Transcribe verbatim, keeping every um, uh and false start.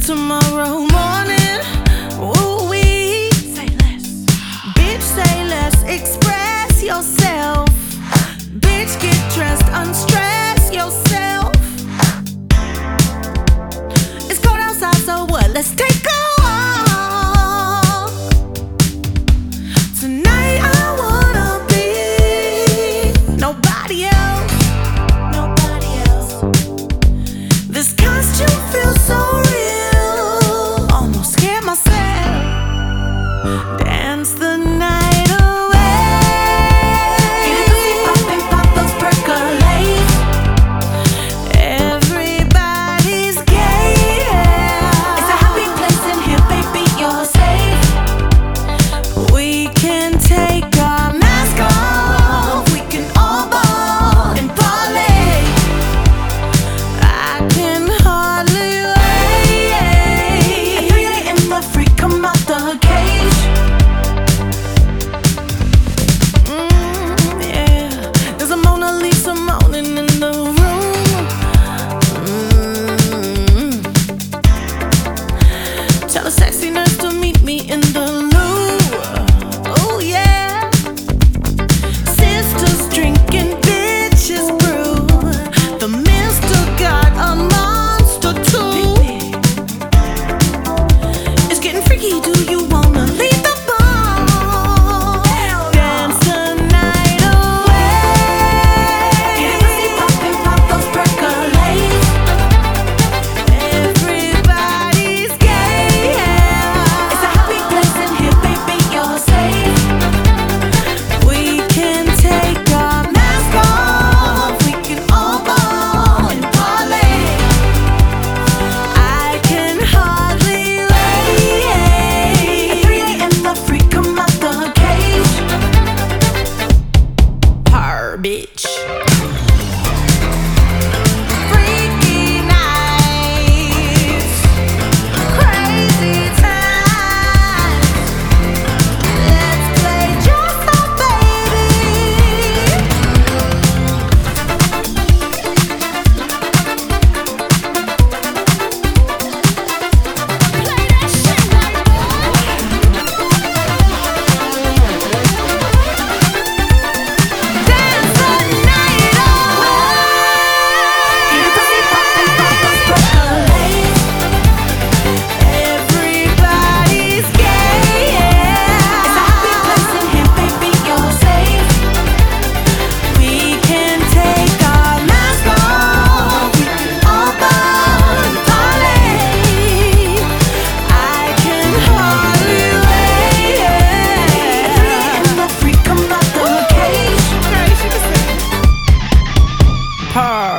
tomorrow morning. Ooh, we say less. Bitch, say less. Express yourself. Bitch, get dressed, unstress yourself. It's cold outside, so what? Let's take a walk. Tonight I wanna be nobody else. Nobody else. This costume feels so real. Almost scared myself. Dance the night away. Get a pussy poppin', pop those percolate. Everybody's gay. It's a happy place in here, baby, you're safe. We can take our mask off. We can all ball and parlay. I can hardly wait. At three A M the freak come out the cage. Mm, yeah. There's a Mona Lisa moaning in the room. Mm. Tell a sexy nurse to meet me in the loo. Oh yeah. Sisters drinking, bitches brew. The mister got a monster too. It's getting freaky. Do you wanna leave the bar? Dance the night away. Get a pussy poppin', pop those percolate. Everybody's gay. It's a happy place in here, baby, you're safe. We can take our mask off. We can all ball and parlay. I can hardly wait. At three A M the freak come out the cage. Her bitch. Freaky nights, crazy times. Let's play just a baby. Play that shit like Dance the night away. Get a pussy poppin', pop those percolate. Everybody's gay. It's a happy place in here, baby, you're safe. We can take our mask off. We can all ball and parlay. I can hardly wait. At three A M the freak come out the cage. Her